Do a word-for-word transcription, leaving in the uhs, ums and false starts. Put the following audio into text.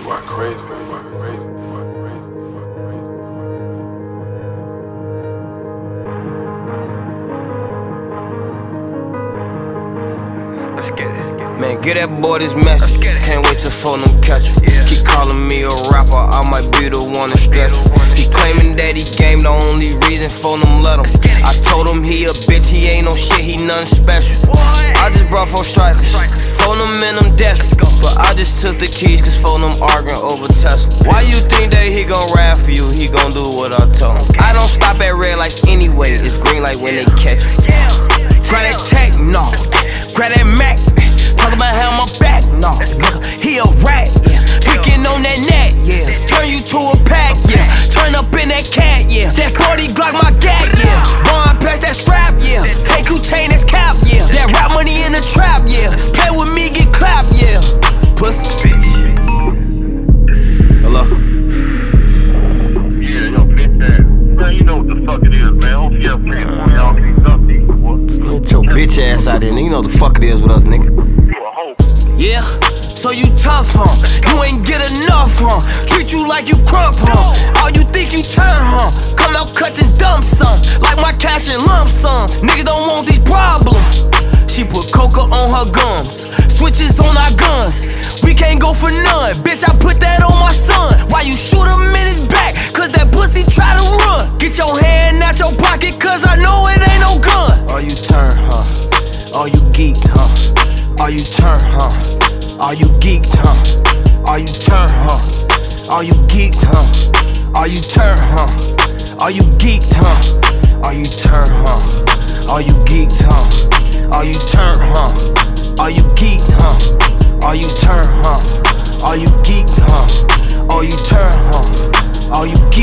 boy crazy, boy crazy, boy crazy, boy crazy. Let's get it. Man, get that boy this message. Can't wait to phone him catch him. Yeah. Keep calling me a rapper, I might be the one to stretch him. He claiming that he game, the only reason phone him let him. I told him he a bitch, he ain't no shit, he nothing special. I just brought four strikers, phone him and I'm desperate. But I just took the keys, cause phone him arguing over Tesla. Why you think that he gon' rap for you? He gon' do what I told him. I don't stop at red lights anyway, it's green light when they catch you. Grab that tech, no. Grab that Mac, talk about how my back, no. Nigga, he a rat, yeah. Tweaking on that net, yeah. Turn you to a pack, yeah. Turn up in that cat, yeah. That forty Glock my gat, yeah. Vaughn pass that scrap, yeah. Take who chain that's cap, yeah. That rap money in the trap, yeah. Play with me, get clapped, yeah. Pussy. Hello? Yeah, yo, bitch ass. Man, you know what the fuck it is, man. O T F three and four, y'all can eat something, boy. Get your bitch ass out there, nigga. You know what the fuck it is with us, nigga. You a hoe. Yeah, so you tough, huh? You ain't get enough, huh? Treat you like you crump, huh? All you think you turn, huh? Come out cuts and dump some, like my cash and lump sum. Niggas don't want these problems. She put coca on her gums, switches on our guns. We can't go for none, bitch, I put that on my son. Why you shoot him in his back? Cause that pussy try to run. Get your hand out your pocket, cause I know it ain't no gun. Are you turn, huh? Are you geeked, huh? Are you turn, huh? Are you geeked, huh? Are you turn, huh? Are you geeked, huh? Are you turn, huh? Are you geeked, huh? Are you turn, huh? Are you geeked, huh? Are you turn, huh? Are you geeked, huh? Are you turn, huh? Are you geeked, huh? Are you turn, huh? Are you geeked?